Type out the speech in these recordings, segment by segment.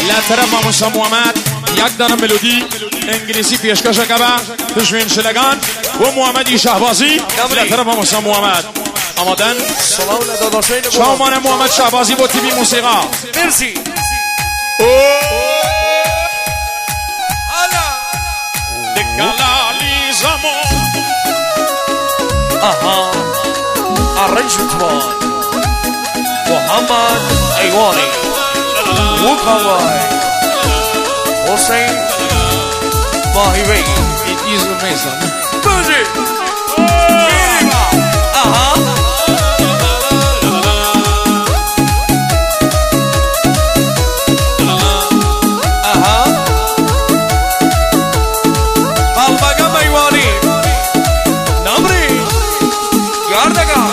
لا طرف موسى محمد یک دانه ملودی انگلیسی پیشکش کبه تشوین شلگان و محمدی شهبازی لا طرف موسى محمد آمادن شامان محمد شهبازی با تیوی موسیقی مرسی دکلالی زمان آها arrangement محمد ایوانی وکاوای حسین ماهیوی It is amazing بوزی آها آها بابا ایوانی نمری گاردگاه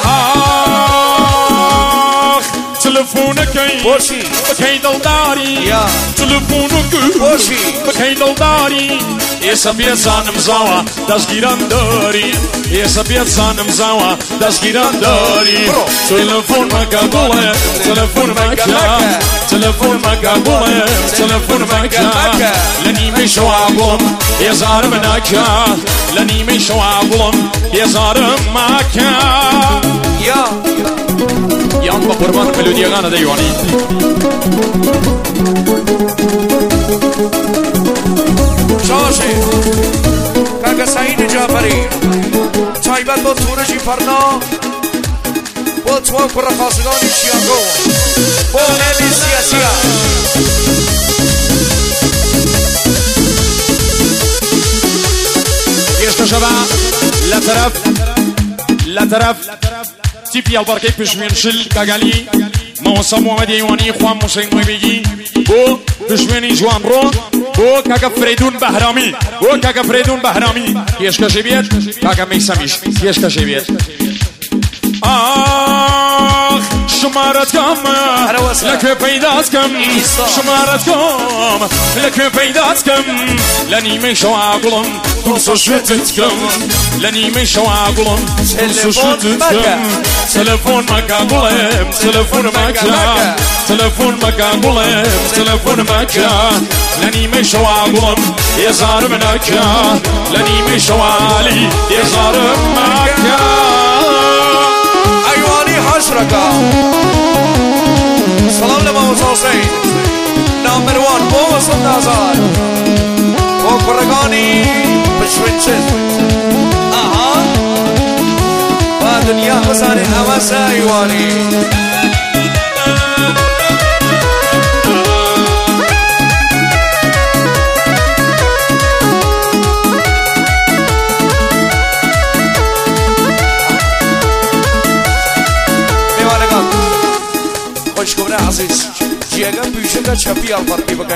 تلفونکی باشی بکی دلداری یا تلفونکی باشی بکی دلداری یه سبیت زانم زاوا دستگیرم داری یه سبیت زانم زاوا دستگیرم داری تلفون مقبوله تلفون مکه تلفون مقبوله تلفون مکه لنیمه شوابم یه زارم نکه لنیمه شوابم یه زارم مکه یا یان با قربان ملودیگان دیوانی شاشه کاکا سعید جعفری تایبت با تورجی پرنا با توان پر خاصگان شیانگو با نبی سیاسی یشتا شبا لطرف تیپی البرکه پشمین شل کاگالی موسى محمد ایوانی خوان موسین بگی بو پشمینی جوان رو بو کاکا فریدون بهرامی بو کاکا فریدون بهرامی یشکا شبیت کاکا میسمیش یشکا شبیت آخ شمارت کم لکه پیدات کم شمارت کم لکه پیدات کم لنیمه شو عقلم دوست شوتت کم لنیمه شو عقلم دوست شوتت کم تلفون مقبولم تلفون مکه تلفون مقبولم تلفون مکه لنیمه شو عقلم یه زارم نکه لنیمه شو علی یه زارم مکه حشركا سلام لموسى حسين نمبر 1 موسى نازار وقرقاني بشوينشن اها ودنيا حساني حماسة ايواني خوشگوره عزیز جیگه بیشه که چپی البرکی بگه